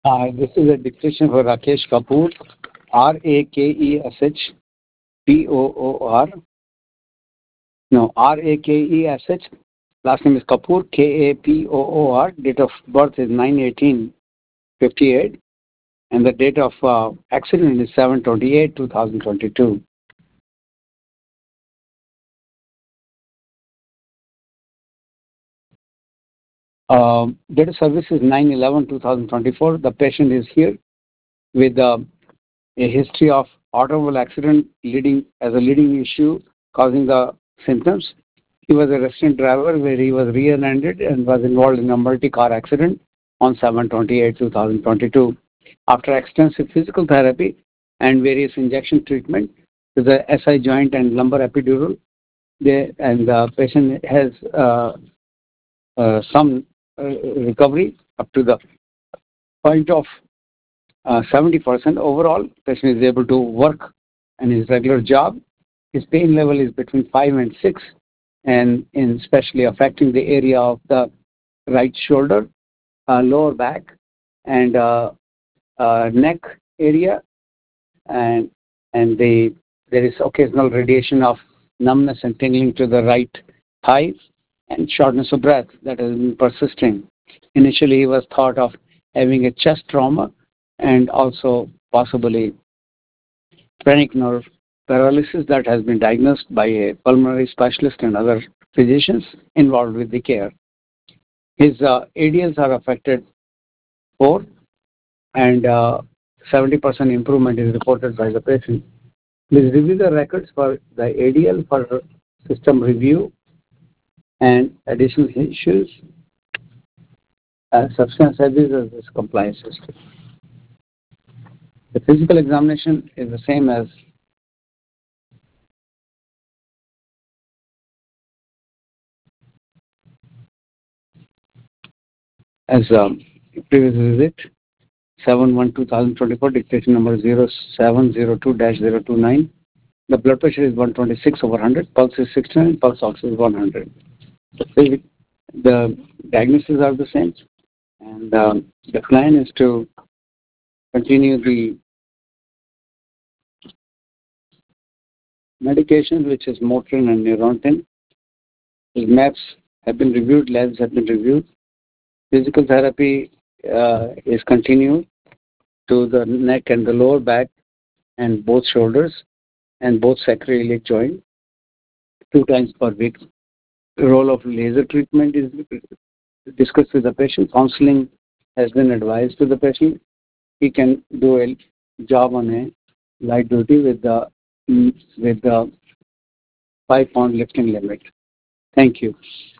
This is a dictation for Rakesh Kapoor, Rakesh Poor. No, Rakesh. Last name is Kapoor, Kapoor. Date of birth is 9/18/58, and the date of accident is 7/28/2022. Date of service is 9/11/2024. The patient is here with a history of automobile accident leading as a leading issue causing the symptoms. He was a resident driver where he was rear-ended and was involved in a multi-car accident on 7/28/2022. After extensive physical therapy and various injection treatment to the SI joint and lumbar epidural, and the patient has some recovery up to the point of 70%. Overall, patient is able to work in his regular job. His pain level is between 5 and 6, and especially affecting the area of the right shoulder, lower back, and neck area, and there is occasional radiation of numbness and tingling to the right thigh, and shortness of breath that has been persisting. Initially, he was thought of having a chest trauma and also possibly phrenic nerve paralysis that has been diagnosed by a pulmonary specialist and other physicians involved with the care. His ADLs are affected 4, and 70% improvement is reported by the patient. Please review the records for the ADL for system review and additional issues. Substance abuse as compliance system. The physical examination is the same as previous visit. 7/1/2024, dictation number 0702-029. The blood pressure is 126/100, pulse is 69, pulse ox is 100. The diagnoses are the same, and the plan is to continue the medications, which is Motrin and Neurontin. His maps have been reviewed, labs have been reviewed. Physical therapy is continued to the neck and the lower back and both shoulders and both sacroiliac joint 2 times per week. The role of laser treatment is discussed with the patient. Counseling has been advised to the patient. He can do a job on a light duty with the 5-pound lifting limit. Thank you.